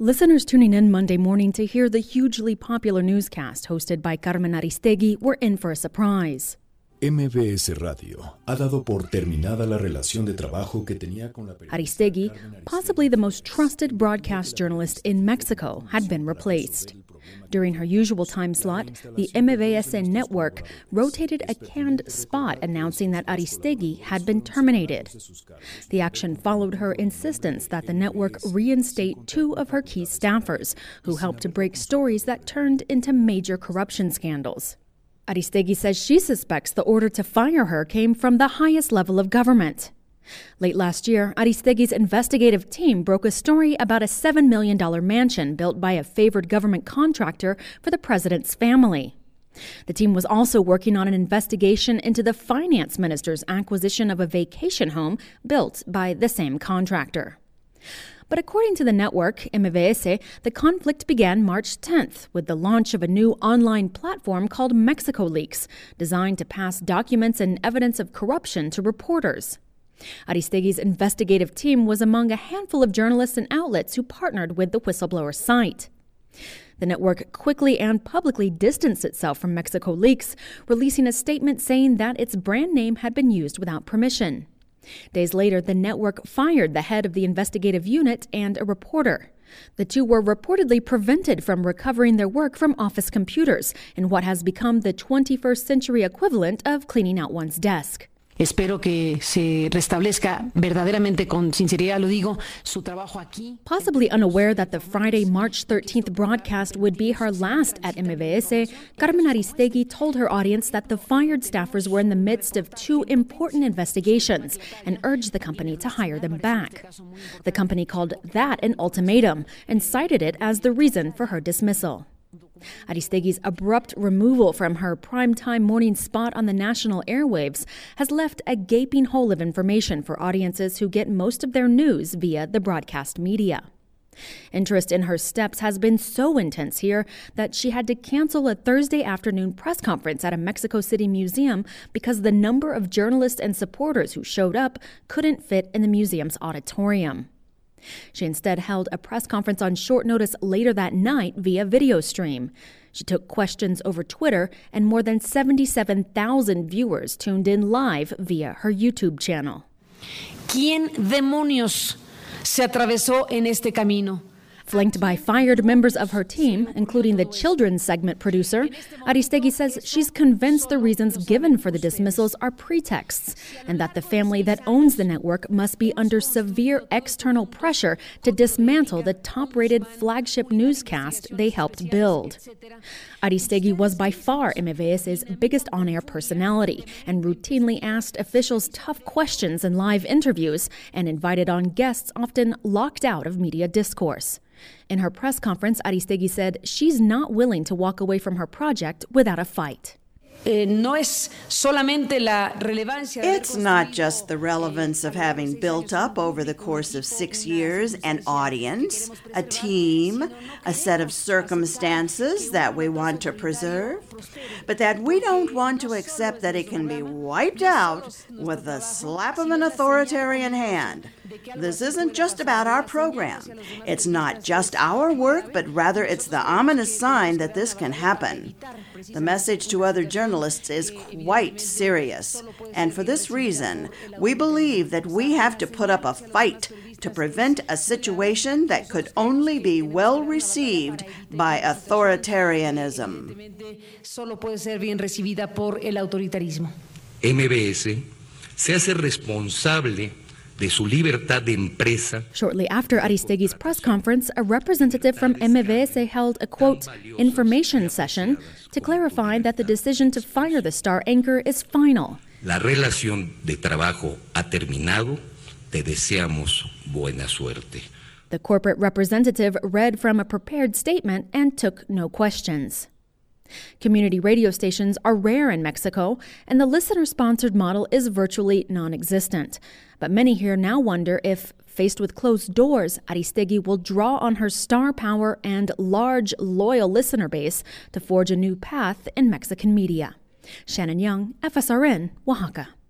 Listeners tuning in Monday morning to hear the hugely popular newscast hosted by Carmen Aristegui were in for a surprise. MBS Radio ha dado por terminada la relación de trabajo que tenía con la periodista Aristegui, possibly the most trusted broadcast journalist in Mexico, had been replaced. During her usual time slot, the MBS network rotated a canned spot announcing that Aristegui had been terminated. The action followed her insistence that the network reinstate two of her key staffers, who helped to break stories that turned into major corruption scandals. Aristegui says she suspects the order to fire her came from the highest level of government. Late last year, Aristegui's investigative team broke a story about a $7 million mansion built by a favored government contractor for the president's family. The team was also working on an investigation into the finance minister's acquisition of a vacation home built by the same contractor. But according to the network, MBS, the conflict began March 10th with the launch of a new online platform called Mexico Leaks, designed to pass documents and evidence of corruption to reporters. Aristegui's investigative team was among a handful of journalists and outlets who partnered with the whistleblower site. The network quickly and publicly distanced itself from Mexico Leaks, releasing a statement saying that its brand name had been used without permission. Days later, the network fired the head of the investigative unit and a reporter. The two were reportedly prevented from recovering their work from office computers in what has become the 21st century equivalent of cleaning out one's desk. Espero que se restablezca verdaderamente con sinceridad, lo digo, su trabajo aquí. Possibly unaware that the Friday, March 13th broadcast would be her last at MBS, Carmen Aristegui told her audience that the fired staffers were in the midst of two important investigations and urged the company to hire them back. The company called that an ultimatum and cited it as the reason for her dismissal. Aristegui's abrupt removal from her primetime morning spot on the national airwaves has left a gaping hole of information for audiences who get most of their news via the broadcast media. Interest in her steps has been so intense here that she had to cancel a Thursday afternoon press conference at a Mexico City museum because the number of journalists and supporters who showed up couldn't fit in the museum's auditorium. She instead held a press conference on short notice later that night via video stream. She took questions over Twitter, and more than 77,000 viewers tuned in live via her YouTube channel. ¿Quién demonios se atravesó en este camino? Flanked by fired members of her team, including the children's segment producer, Aristegui says she's convinced the reasons given for the dismissals are pretexts and that the family that owns the network must be under severe external pressure to dismantle the top-rated flagship newscast they helped build. Aristegui was by far MBS's biggest on-air personality and routinely asked officials tough questions in live interviews and invited on guests often locked out of media discourse. In her press conference, Aristegui said she's not willing to walk away from her project without a fight. It's not just the relevance of having built up over the course of 6 years an audience, a team, a set of circumstances that we want to preserve, but that we don't want to accept that it can be wiped out with the slap of an authoritarian hand. This isn't just about our program. It's not just our work, but rather it's the ominous sign that this can happen. The message to other journalists is quite serious, and for this reason, we believe that we have to put up a fight to prevent a situation that could only be well received by authoritarianism. MBS se hace responsable de su libertad de empresa. Shortly after Aristegui's press conference, a representative from MBS held a, quote, information session to clarify that the decision to fire the star anchor is final. La relación de trabajo ha terminado. Te deseamos buena suerte. The corporate representative read from a prepared statement and took no questions. Community radio stations are rare in Mexico, and the listener-sponsored model is virtually non-existent. But many here now wonder if, faced with closed doors, Aristegui will draw on her star power and large, loyal listener base to forge a new path in Mexican media. Shannon Young, FSRN, Oaxaca.